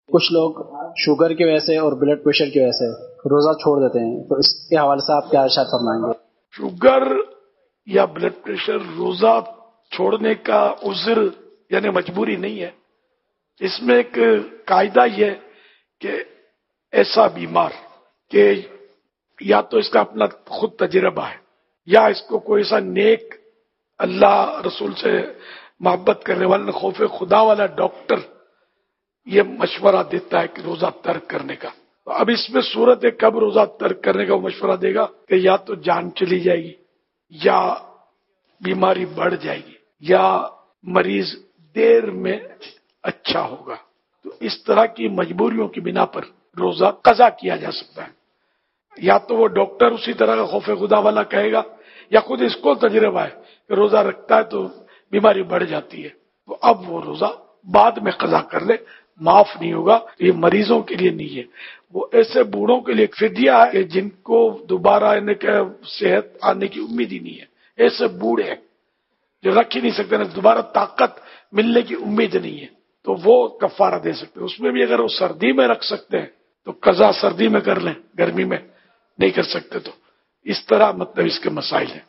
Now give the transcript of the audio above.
کچھ لوگ شوگر کی وجہ سے اور بلڈ پریشر کی وجہ سے روزہ چھوڑ دیتے ہیں، تو اس کے حوالے سے آپ کیا ارشاد فرمائیں گے؟ شوگر یا بلڈ پریشر روزہ چھوڑنے کا عذر یعنی مجبوری نہیں ہے. اس میں ایک قاعدہ یہ ہے کہ ایسا بیمار کہ یا تو اس کا اپنا خود تجربہ ہے یا اس کو کوئی ایسا نیک اللہ رسول سے محبت کرنے والا خوف خدا والا ڈاکٹر یہ مشورہ دیتا ہے کہ روزہ ترک کرنے کا. تو اب اس میں صورت ہے کب روزہ ترک کرنے کا وہ مشورہ دے گا کہ یا تو جان چلی جائے گی یا بیماری بڑھ جائے گی یا مریض دیر میں اچھا ہوگا. تو اس طرح کی مجبوریوں کی بنا پر روزہ قضا کیا جا سکتا ہے. یا تو وہ ڈاکٹر اسی طرح کا خوف خدا والا کہے گا یا خود اس کو تجربہ ہے کہ روزہ رکھتا ہے تو بیماری بڑھ جاتی ہے، تو اب وہ روزہ بعد میں قضا کر لے، معاف نہیں ہوگا. یہ مریضوں کے لیے نہیں ہے، وہ ایسے بوڑھوں کے لیے فدیہ ہے کہ جن کو دوبارہ صحت آنے کی امید ہی نہیں ہے. ایسے بوڑھے ہیں جو رکھ ہی نہیں سکتے نا، دوبارہ طاقت ملنے کی امید نہیں ہے، تو وہ کفارہ دے سکتے. اس میں بھی اگر وہ سردی میں رکھ سکتے ہیں تو قضا سردی میں کر لیں، گرمی میں نہیں کر سکتے. تو اس طرح مطلب اس کے مسائل ہیں.